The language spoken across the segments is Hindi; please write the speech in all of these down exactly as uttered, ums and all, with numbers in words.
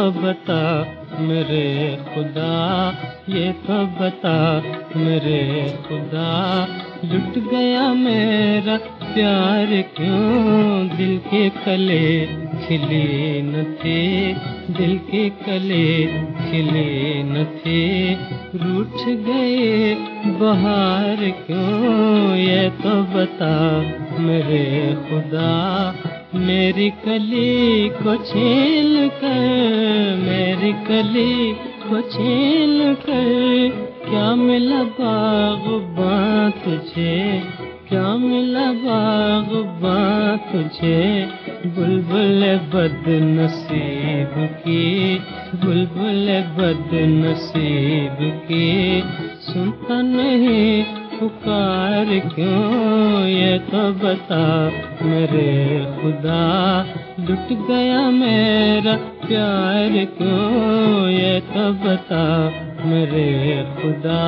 तो बता मेरे खुदा, ये तो बता मेरे खुदा, लुट गया मेरा प्यार क्यों, दिल के कले खिली न थे, दिल के कले खिले न थे, रूठ गए बहार क्यों, ये तो बता मेरे खुदा। मेरी कली को छीन कर, मेरी कली को छीन कर, क्या मिला बाग़बां तुझे, क्या मिला बाग़बां तुझे, बुलबुल बदनसीब की, बुलबुल बदनसीब की, सुनता नहीं पुकार क्यों, ये तो बता मेरे खुदा, लुट गया मेरा प्यार क्यों, ये तो बता मेरे खुदा।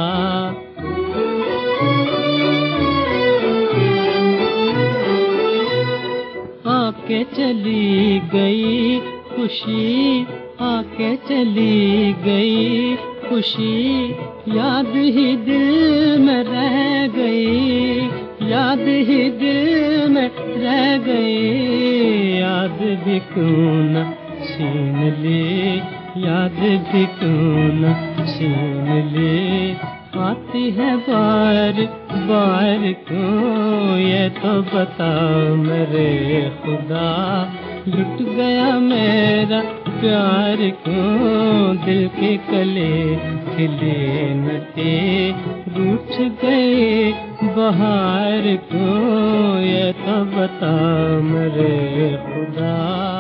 आके चली गई खुशी, आके चली गई खुशी, याद ही दिल में रह गई, याद ही दिल में रह गई, याद भी क्यों न छीन ली, याद भी क्यों न छीन ली, आती है बार बार क्यों, ये तो बता मेरे खुदा, लुट गया मेरा प्यार क्यों, दिल के कले खिले न थे, रूठ गए बहार क्यों, ये तो बता मेरे खुदा।